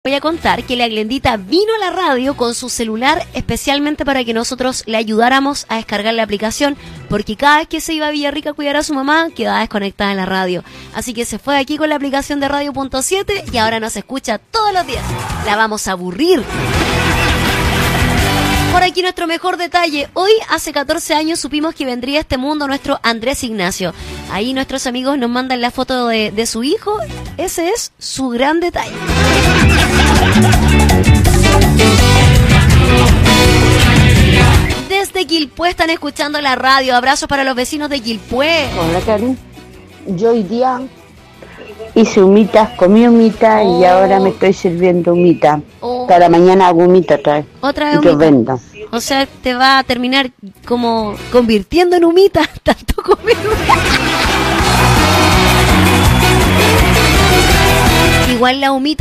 Voy a contar que la Glendita vino a la radio con su celular especialmente para que nosotros le ayudáramos a descargar la aplicación, porque cada vez que se iba a Villarrica a cuidar a su mamá, quedaba desconectada en la radio. Así que se fue aquí con la aplicación de Radio.7 y ahora nos escucha todos los días. La vamos a aburrir. Por aquí nuestro mejor detalle. Hoy, hace 14 años, supimos que vendría a este mundo nuestro Andrés Ignacio. Ahí nuestros amigos nos mandan la foto de su hijo. Ese es su gran detalle. Desde Quilpué están escuchando la radio. Abrazos para los vecinos de Quilpué. Hola, Karen. Yo hoy día hice humitas, comí humita y ahora me estoy sirviendo humita. Para mañana hago humita otra vez. Y que vendo. O sea, te va a terminar como convirtiendo en humita, tanto comer humita. Igual la humita